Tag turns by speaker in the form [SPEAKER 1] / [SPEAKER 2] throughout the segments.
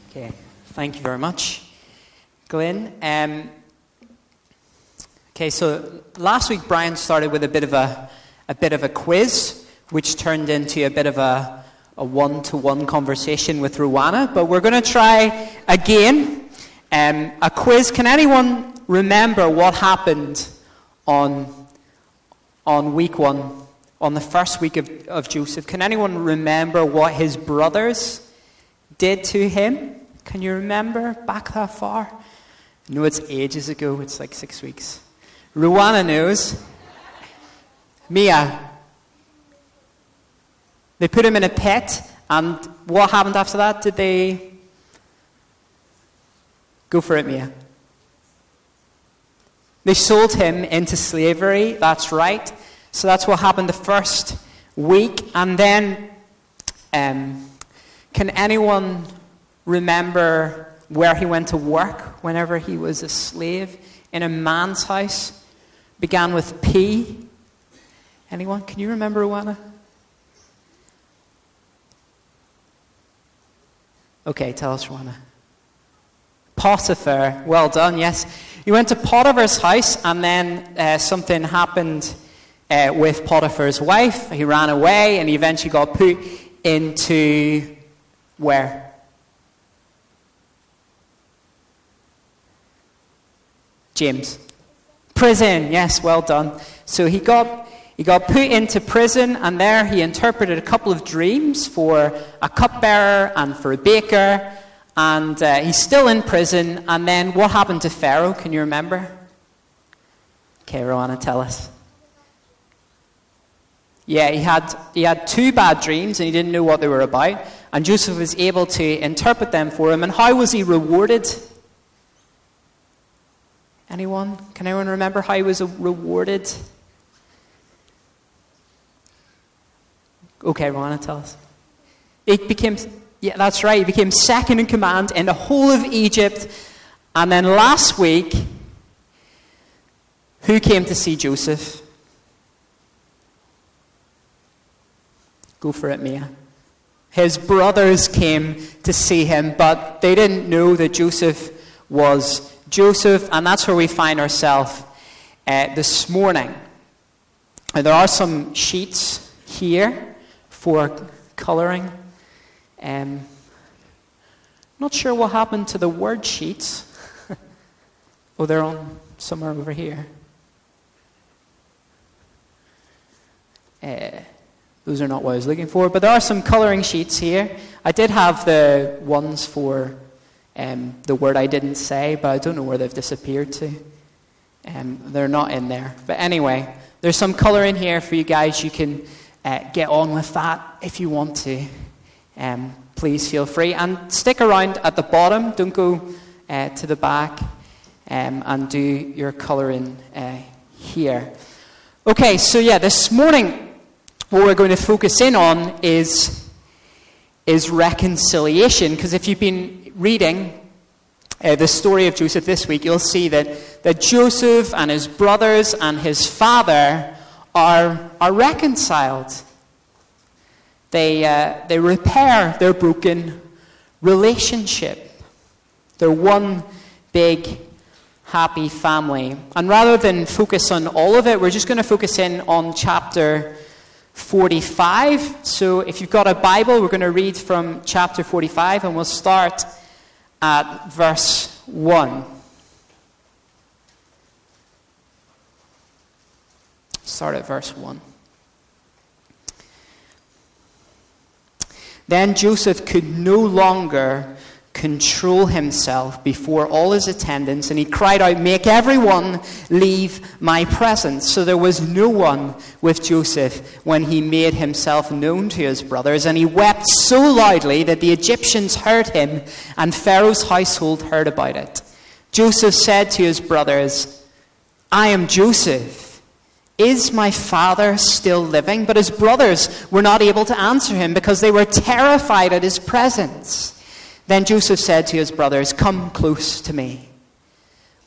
[SPEAKER 1] Okay, thank you very much, Glenn. Okay, so last week Brian started with a bit of a quiz, which turned into a bit of a one-to-one conversation with Rowana. But we're going to try again a quiz. Can anyone remember what happened on week one, on the first week of Joseph? Can anyone remember what his brothers did to him? Can you remember back that far? I know it's ages ago. It's like 6 weeks. Rowana knows. Mia. They put him in a pit, and what happened after that? Did they... Go for it, Mia. They sold him into slavery, that's right. So that's what happened the first week. And then, can anyone remember where he went to work whenever he was a slave? In a man's house. Began with P. Anyone? Can you remember, Rowana? Okay, tell us, Rowana. Potiphar. Well done, yes. He went to Potiphar's house, and then something happened with Potiphar's wife. He ran away, and he eventually got put into where? James. Prison. Yes, well done. So he got put into prison, and there he interpreted a couple of dreams for a cupbearer and for a baker. And he's still in prison. And then what happened to Pharaoh? Can you remember? Okay, Rowana, tell us. Yeah, he had two bad dreams, and he didn't know what they were about. And Joseph was able to interpret them for him. And how was he rewarded? Anyone? Can anyone remember how he was rewarded? Okay, Rowana, tell us. Yeah, that's right. He became second in command in the whole of Egypt. And then last week, who came to see Joseph? Go for it, Mia. His brothers came to see him, but they didn't know that Joseph was Joseph, and that's where we find ourselves this morning. And there are some sheets here for colouring. Not sure what happened to the word sheets. Oh, they're on somewhere over here. Those are not what I was looking for, but there are some colouring sheets here. I did have the ones for the word I didn't say, but I don't know where they've disappeared to. They're not in there. But anyway, there's some colour in here for you guys. You can get on with that if you want to. Please feel free. And stick around at the bottom. Don't go to the back and do your colouring here. Okay, so yeah, this morning what we're going to focus in on is reconciliation. Because if you've been reading the story of Joseph this week, you'll see that Joseph and his brothers and his father are reconciled. They repair their broken relationship. They're one big, happy family. And rather than focus on all of it, we're just going to focus in on chapter 45. So if you've got a Bible, we're going to read from chapter 45, and we'll start at verse 1. Start at verse 1. Then Joseph could no longer control himself before all his attendants, and he cried out, "Make everyone leave my presence." So there was no one with Joseph when he made himself known to his brothers, and he wept so loudly that the Egyptians heard him, and Pharaoh's household heard about it. Joseph said to his brothers, "I am Joseph. Is my father still living?" But his brothers were not able to answer him because they were terrified at his presence. Then Joseph said to his brothers, "Come close to me."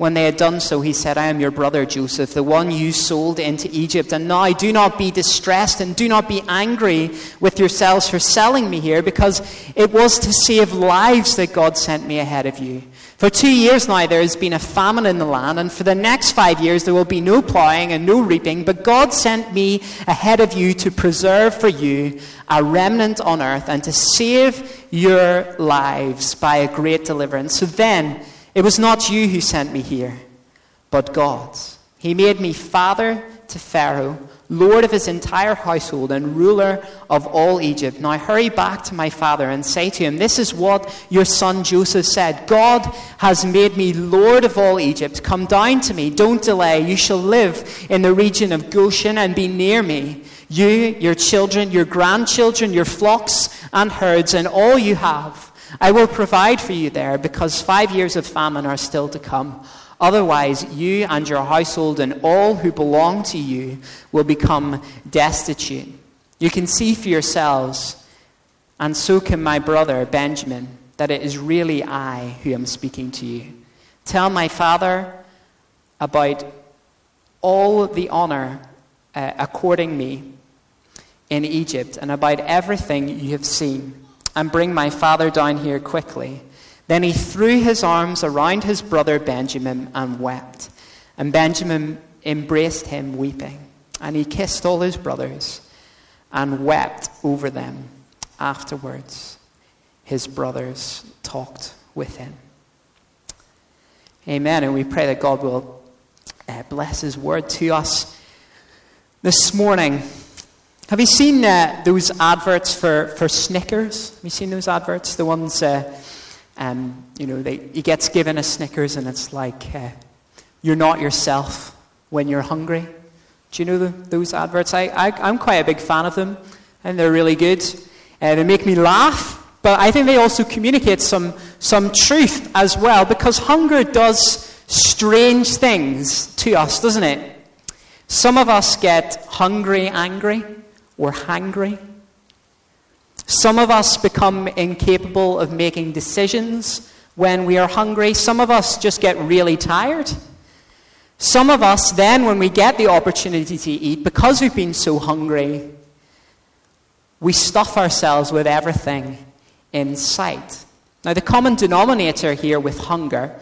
[SPEAKER 1] When they had done so, he said, I am your brother Joseph, the one you sold into Egypt. And now do not be distressed and do not be angry with yourselves for selling me here, because it was to save lives that God sent me ahead of you. For 2 years now there has been a famine in the land, and for the next 5 years there will be no plowing and no reaping. But God sent me ahead of you to preserve for you a remnant on earth and to save your lives by a great deliverance. So then, it was not you who sent me here, but God. He made me father to Pharaoh, lord of his entire household and ruler of all Egypt. Now hurry back to my father and say to him, this is what your son Joseph said. God has made me lord of all Egypt. Come down to me. Don't delay. You shall live in the region of Goshen and be near me. You, your children, your grandchildren, your flocks and herds, and all you have. I will provide for you there, because 5 years of famine are still to come. Otherwise, you and your household and all who belong to you will become destitute. You can see for yourselves, and so can my brother Benjamin, that it is really I who am speaking to you. Tell my father about all the honor according me in Egypt, and about everything you have seen. And bring my father down here quickly. Then he threw his arms around his brother Benjamin and wept. And Benjamin embraced him weeping. And he kissed all his brothers and wept over them. Afterwards, his brothers talked with him. Amen. And we pray that God will bless his word to us this morning. Have you seen those adverts for Snickers? Have you seen those adverts? The ones, he gets given a Snickers and it's like, you're not yourself when you're hungry. Do you know those adverts? I'm quite a big fan of them, and they're really good. They make me laugh, but I think they also communicate some truth as well, because hunger does strange things to us, doesn't it? Some of us get hungry, angry, or hangry. Some of us become incapable of making decisions when we are hungry. Some of us just get really tired. Some of us then, when we get the opportunity to eat, because we've been so hungry, we stuff ourselves with everything in sight. Now, the common denominator here with hunger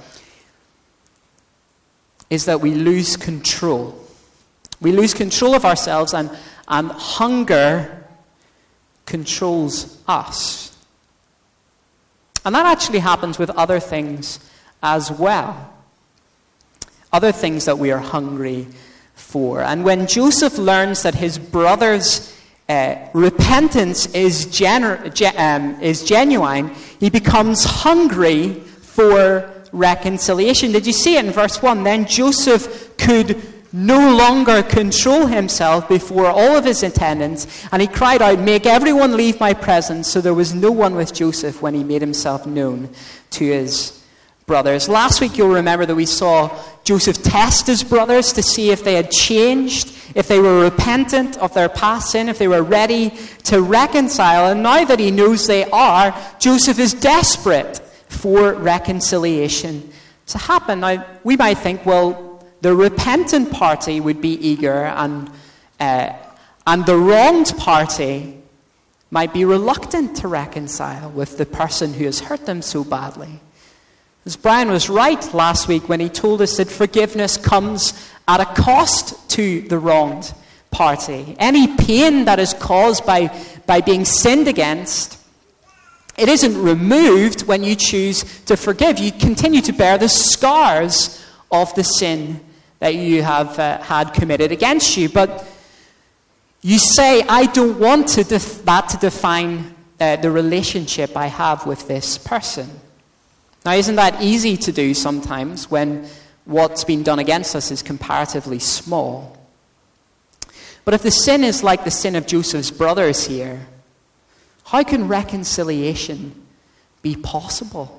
[SPEAKER 1] is that we lose control. We lose control of ourselves, and hunger controls us. And that actually happens with other things as well. Other things that we are hungry for. And when Joseph learns that his brother's repentance is genuine, he becomes hungry for reconciliation. Did you see it in verse 1? Then Joseph could no longer control himself before all of his attendants, and he cried out, make everyone leave my presence. So there was no one with Joseph when he made himself known to his brothers. Last week you'll remember that we saw Joseph test his brothers to see if they had changed, if they were repentant of their past sin, if they were ready to reconcile. And now that he knows they are, Joseph is desperate for reconciliation to happen. Now, we might think, well, the repentant party would be eager, and the wronged party might be reluctant to reconcile with the person who has hurt them so badly. As Brian was right last week when he told us that forgiveness comes at a cost to the wronged party. Any pain that is caused by being sinned against, it isn't removed when you choose to forgive. You continue to bear the scars of the sin that you have had committed against you. But you say, I don't want that to define the relationship I have with this person. Now, isn't that easy to do sometimes when what's been done against us is comparatively small? But if the sin is like the sin of Joseph's brothers here, how can reconciliation be possible?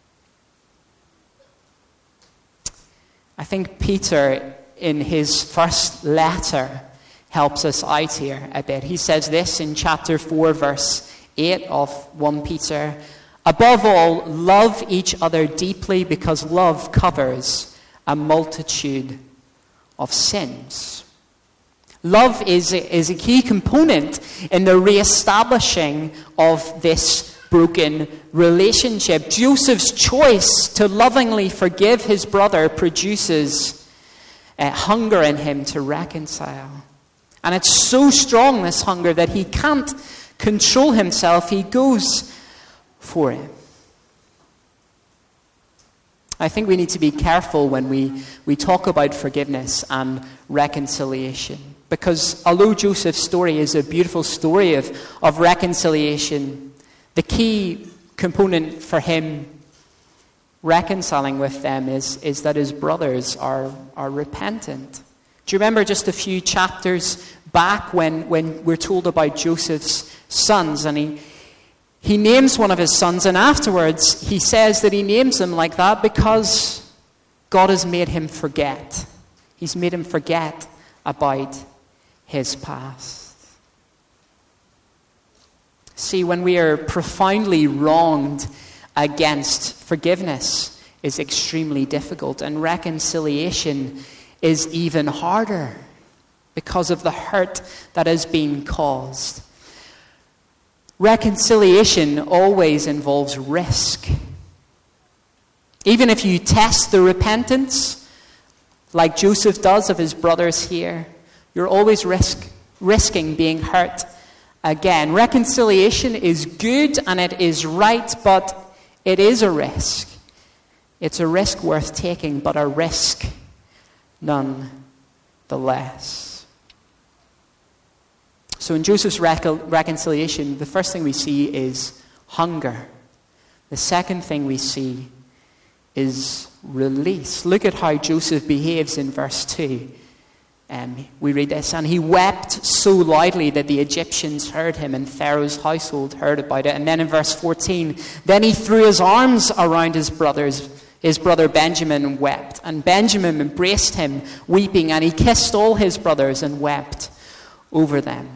[SPEAKER 1] I think Peter, in his first letter, helps us out here a bit. He says this in chapter 4, verse 8 of 1 Peter. Above all, love each other deeply, because love covers a multitude of sins. Love is a key component in the re-establishing of this broken relationship. Joseph's choice to lovingly forgive his brother produces hunger in him to reconcile. And it's so strong, this hunger, that he can't control himself. He goes for it. I think we need to be careful when we talk about forgiveness and reconciliation. Because although Joseph's story is a beautiful story of reconciliation, the key component for him reconciling with them is that his brothers are repentant. Do you remember just a few chapters back when we're told about Joseph's sons, and he names one of his sons, and afterwards he says that he names him like that because God has made him forget. He's made him forget about his past. See, when we are profoundly wronged against, forgiveness is extremely difficult, and reconciliation is even harder because of the hurt that has been caused. Reconciliation always involves risk. Even if you test the repentance, like Joseph does of his brothers here, you're always risking being hurt again. Reconciliation is good and it is right, but it is a risk. It's a risk worth taking, but a risk nonetheless. So in Joseph's reconciliation, the first thing we see is hunger. The second thing we see is release. Look at how Joseph behaves in verse 2. We read this, and he wept so loudly that the Egyptians heard him and Pharaoh's household heard about it. And then in verse 14, then he threw his arms around his brother Benjamin, and wept. And Benjamin embraced him, weeping, and he kissed all his brothers and wept over them.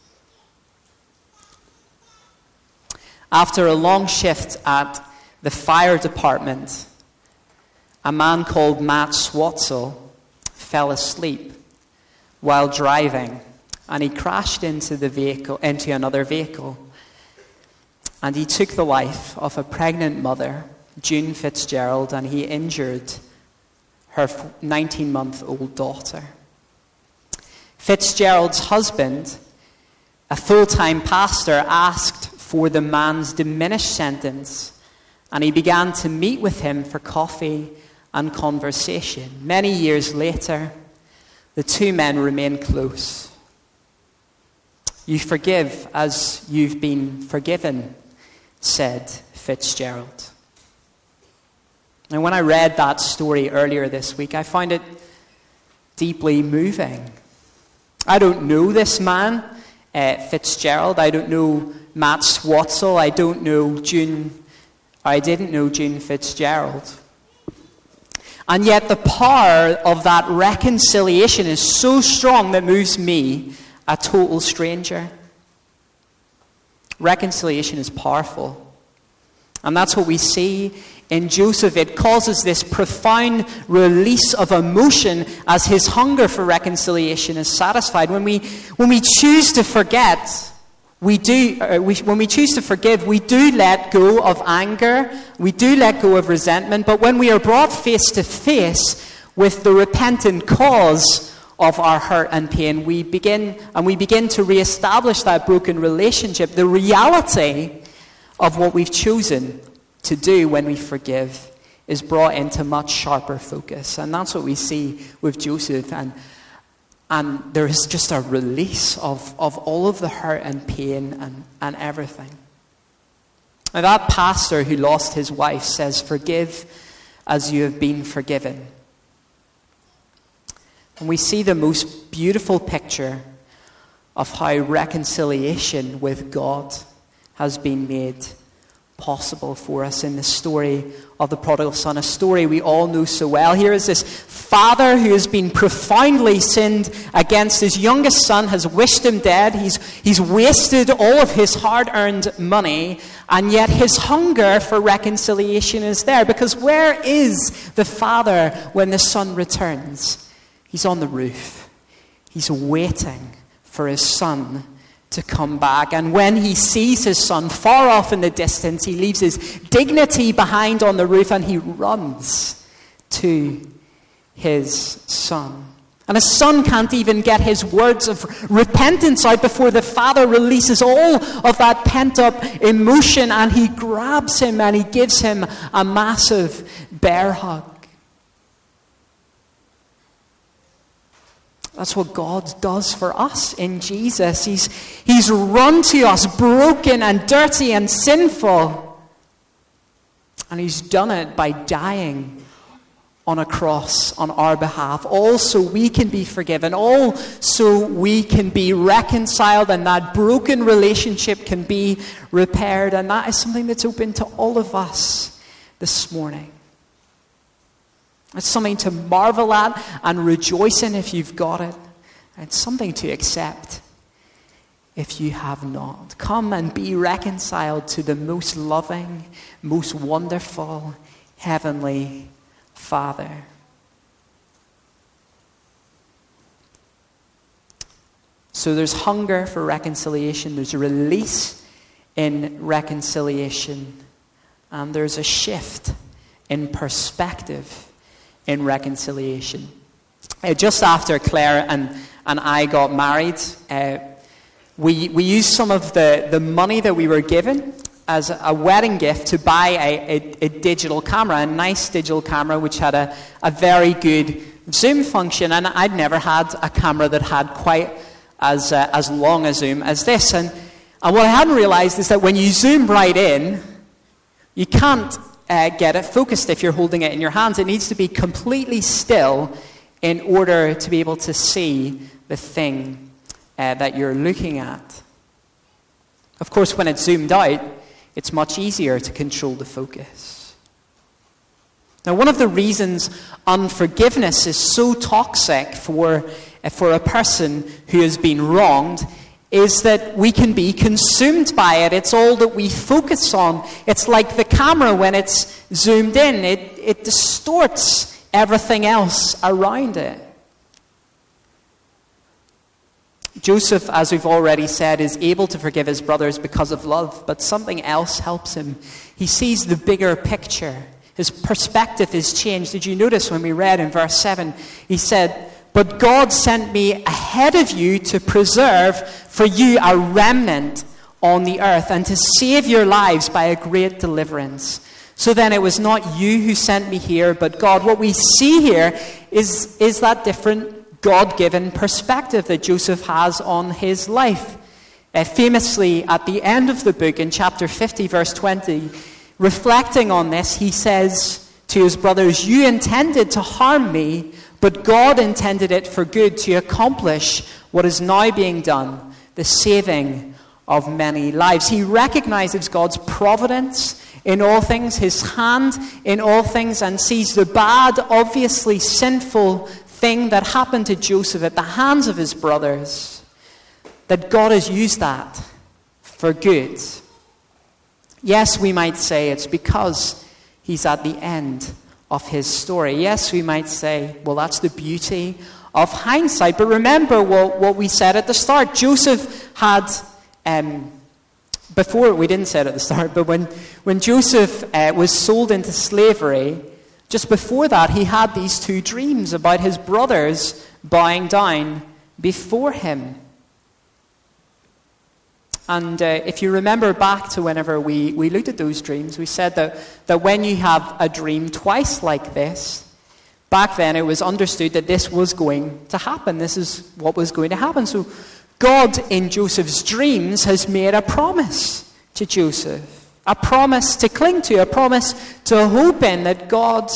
[SPEAKER 1] After a long shift at the fire department, a man called Matt Swatzel fell asleep while driving, and he crashed into another vehicle. And he took the life of a pregnant mother, June Fitzgerald, and he injured her 19-month-old daughter. Fitzgerald's husband, a full-time pastor, asked for the man's diminished sentence, and he began to meet with him for coffee and conversation. Many years later, the two men remain close. You forgive as you've been forgiven, said Fitzgerald. And when I read that story earlier this week, I found it deeply moving. I don't know this man, Fitzgerald. I don't know Matt Swatzel. I didn't know June Fitzgerald. And yet the power of that reconciliation is so strong that moves me, a total stranger. Reconciliation is powerful. And that's what we see in Joseph. It causes this profound release of emotion as his hunger for reconciliation is satisfied. When we choose to forget, when we choose to forgive, we do let go of anger, we do let go of resentment, but when we are brought face to face with the repentant cause of our hurt and pain, we begin to reestablish that broken relationship. The reality of what we've chosen to do when we forgive is brought into much sharper focus. And that's what we see with Joseph. And there is just a release of all of the hurt and pain and everything. Now, that pastor who lost his wife says, forgive as you have been forgiven. And we see the most beautiful picture of how reconciliation with God has been made possible for us in the story of the prodigal son, a story we all know so well. Here is this father who has been profoundly sinned against his youngest son, has wished him dead. He's wasted all of his hard-earned money, and yet his hunger for reconciliation is there. Because where is the father when the son returns? He's on the roof. He's waiting for his son to come back. And when he sees his son far off in the distance, he leaves his dignity behind on the roof and he runs to his son. And his son can't even get his words of repentance out before the father releases all of that pent-up emotion, and he grabs him and he gives him a massive bear hug. That's what God does for us in Jesus. He's run to us broken and dirty and sinful. And he's done it by dying on a cross on our behalf. All so we can be forgiven. All so we can be reconciled and that broken relationship can be repaired. And that is something that's open to all of us this morning. It's something to marvel at and rejoice in if you've got it. It's something to accept if you have not. Come and be reconciled to the most loving, most wonderful, heavenly Father. So there's hunger for reconciliation. There's a release in reconciliation. And there's a shift in perspective in reconciliation. Just after Claire and I got married, we used some of the money that we were given as a wedding gift to buy a digital camera, a nice digital camera which had a very good zoom function. And I'd never had a camera that had quite as long a zoom as this. And what I hadn't realized is that when you zoom right in, you can't get it focused if you're holding it in your hands. It needs to be completely still in order to be able to see the thing that you're looking at. Of course, when it's zoomed out, it's much easier to control the focus. Now, one of the reasons unforgiveness is so toxic for a person who has been wronged is that we can be consumed by it. It's all that we focus on. It's like the camera when it's zoomed in. It distorts everything else around it. Joseph, as we've already said, is able to forgive his brothers because of love, but something else helps him. He sees the bigger picture. His perspective is changed. Did you notice when we read in verse 7, he said, "But God sent me ahead of you to preserve for you a remnant on the earth and to save your lives by a great deliverance. So then it was not you who sent me here, but God." What we see here is that different God-given perspective that Joseph has on his life. Famously, at the end of the book, in chapter 50, verse 20, reflecting on this, he says to his brothers, "You intended to harm me, but God intended it for good to accomplish what is now being done, the saving of many lives." He recognizes God's providence in all things, his hand in all things, and sees the bad, obviously sinful thing that happened to Joseph at the hands of his brothers, that God has used that for good. Yes, we might say it's because he's at the end of his story. Yes, we might say, well, that's the beauty of hindsight. But remember what we said at the start. Joseph had, before, we didn't say it at the start, but when Joseph was sold into slavery, just before that, he had these two dreams about his brothers bowing down before him. And if you remember back to whenever we looked at those dreams, we said that when you have a dream twice like this, back then it was understood that this was going to happen. This is what was going to happen. So God, in Joseph's dreams, has made a promise to Joseph. A promise to cling to, a promise to hope in, that God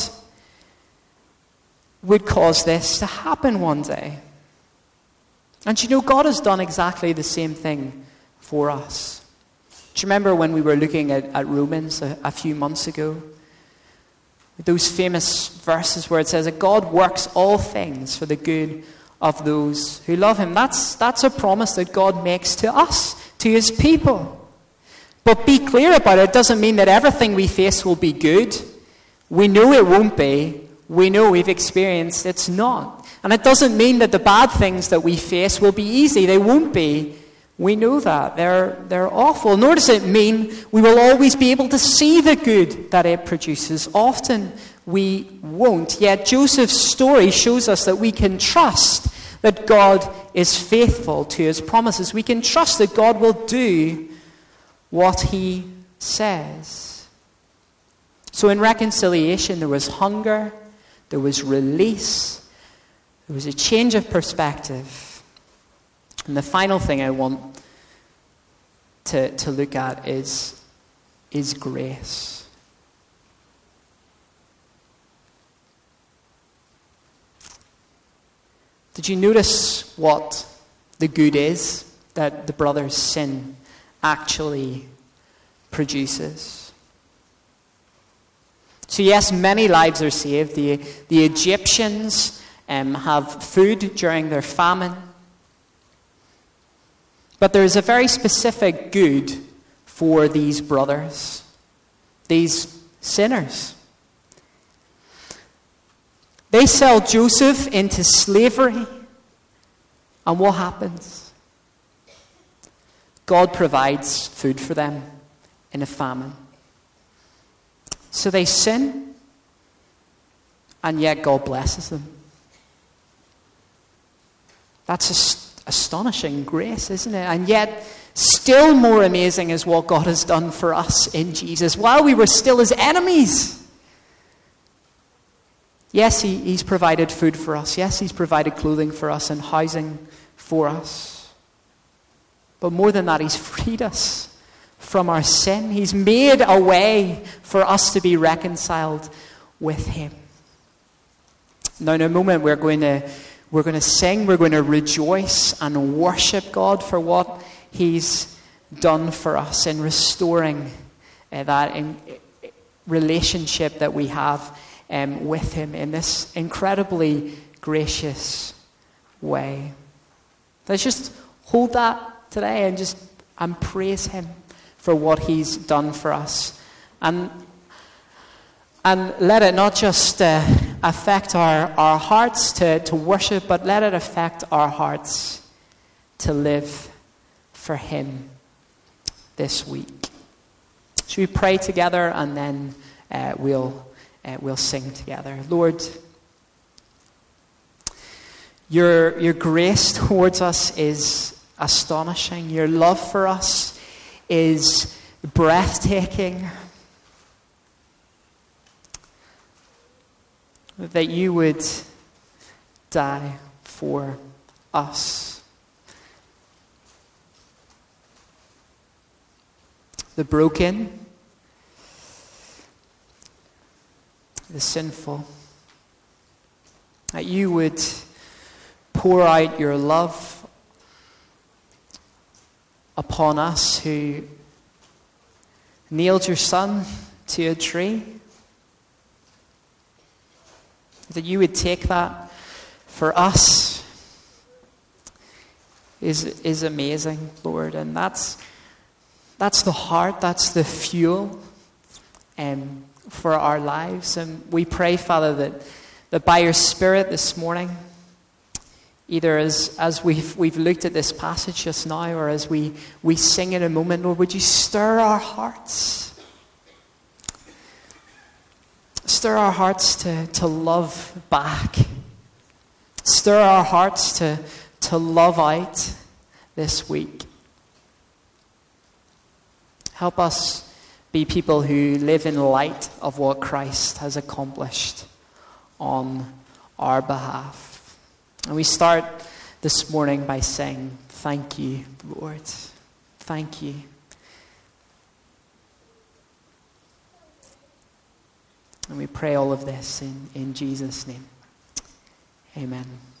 [SPEAKER 1] would cause this to happen one day. And you know, God has done exactly the same thing for us. Do you remember when we were looking at Romans a few months ago? Those famous verses where it says that God works all things for the good of those who love him. That's a promise that God makes to us, to his people. But be clear about it. It doesn't mean that everything we face will be good. We know it won't be. We know we've experienced it's not. And it doesn't mean that the bad things that we face will be easy. They won't be. We know that. They're awful. Nor does it mean we will always be able to see the good that it produces. Often we won't. Yet Joseph's story shows us that we can trust that God is faithful to his promises. We can trust that God will do what he says. So in reconciliation, there was hunger, there was release, there was a change of perspective. And the final thing I want to look at is grace. Did you notice what the good is that the brother's sin actually produces? So yes, many lives are saved. The Egyptians have food during their famine. But there is a very specific good for these brothers, these sinners. They sell Joseph into slavery, and what happens? God provides food for them in a famine. So they sin, and yet God blesses them. That's astonishing grace, isn't it? And yet, still more amazing is what God has done for us in Jesus. While we were still his enemies. Yes, he's provided food for us. Yes, he's provided clothing for us and housing for us. But more than that, he's freed us from our sin. He's made a way for us to be reconciled with him. Now, in a moment, we're going to sing, we're going to rejoice and worship God for what he's done for us in restoring that relationship that we have with him in this incredibly gracious way. Let's just hold that today and praise him for what he's done for us. And let it not just affect our hearts to worship, but let it affect our hearts to live for him this week. Should we pray together, and then we'll sing together. Lord, your grace towards us is astonishing. Your love for us is breathtaking. That you would die for us. The broken, the sinful. That you would pour out your love upon us who nailed your son to a tree. That you would take that for us is amazing, Lord. And that's the heart, that's the fuel for our lives. And we pray, Father, that by your Spirit this morning, either as we've looked at this passage just now, or as we sing in a moment, Lord, would you stir our hearts? Stir our hearts to love back. Stir our hearts to love out this week. Help us be people who live in light of what Christ has accomplished on our behalf. And we start this morning by saying, thank you, Lord. Thank you. And we pray all of this in Jesus' name. Amen.